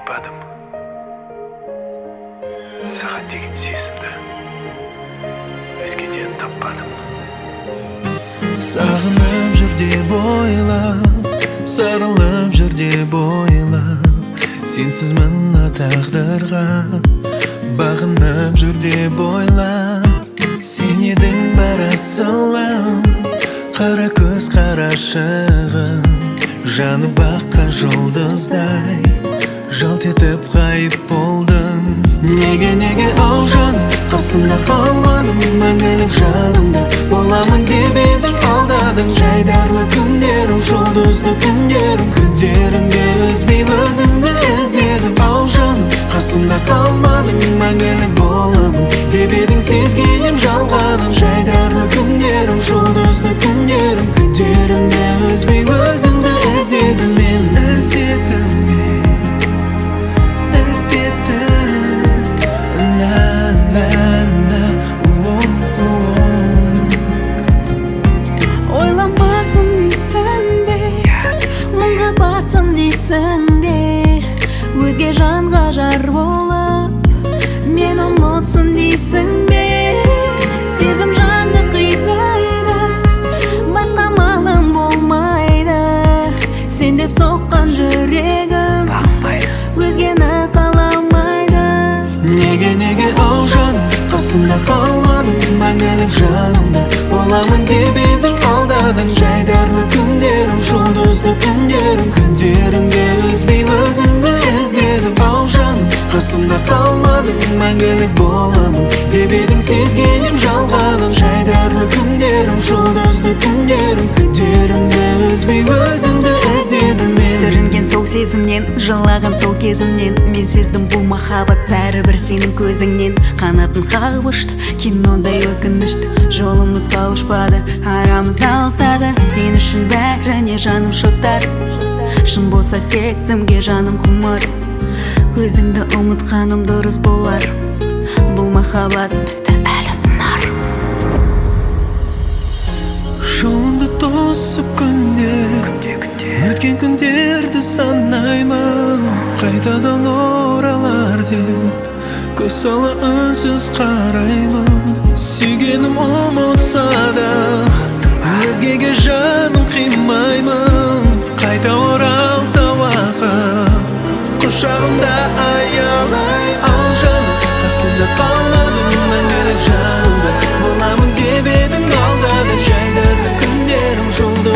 таппадым. Саған деген сезімді өзгеден таппадым. Сағынып жүр деп ойлап, сарылып жүр деп ойлап, сенсіз мына тағдырға бағынып жүр деп ойлап, сен едің бар асылым, қара көз қарашығым, жаны баққан жұлдыздай жалт етіп ғайып болдың. Неге ау жаным, қасымда қалмадың, мәңгілік жанымда боламын деп едің, алдадың. Жайдарлы күндерім, жұлдызды түндерім, күндерімде үзбей өзіңді іздедім. Ау жаным, қасымда қалмадың, мәңгілік боламын деп едің, сезгенім жалғаның. Жайдарлы күндерім, жұлдызды түндерім, күндерімде үзбей өзіңді іздедім. Мен іздедім, ойланбасын дейсің бе, мұңға батсын дейсің бе, өзге жанға жар болып мен ұмытсын дейсің бе. Сезім жанды қинайды, басқа малым болмайды, сен деп соққан жүрегім өзгені қаламайды. Неге ау жаным, қасымда қалмадың, мәңгілік жанымда боламын деп едің, алдадың. Жайдарлы күндерім, жұлдызды түндерім, күндерімде үзбей өзіңді іздедім. Ау жаным, қасымда қалмадың, мәңгілік боламын деп едің, сезгенім жалғаның. Жайдарлы күндерім, жұлдызды түндерім, күндерімде үзбей өзіңді іздедім. Сүрінген сол сезімнен, жылаған сол кезімнен, мен сездім бұл махаббат бәрібір сенің көзіңнен. Қанатын қағып ұшты, кинодай өкінішті, жолымыз қауышпады, арамыз алыстады. Сен үшін бәріне жаным шоттар, шын болса сезімге жаным құмар. Өзіңді ұмытқаным дұрыс болар, бұл махаббат бізді әлі сынар. Жолымды тосып күндер, өткен күндерді санаймын, қайтадан оралар деп көз сала үнсіз қараймын. Сүйгенім ұмытса да өзгеге жаным қимаймын, қайта оралса уақыт құшағымда аялай. Ау жаным, қасымда қалмадың, мәңгілік жанымда боламын деп едің, алдадың. Жайдарлы күндерім, жұлдызды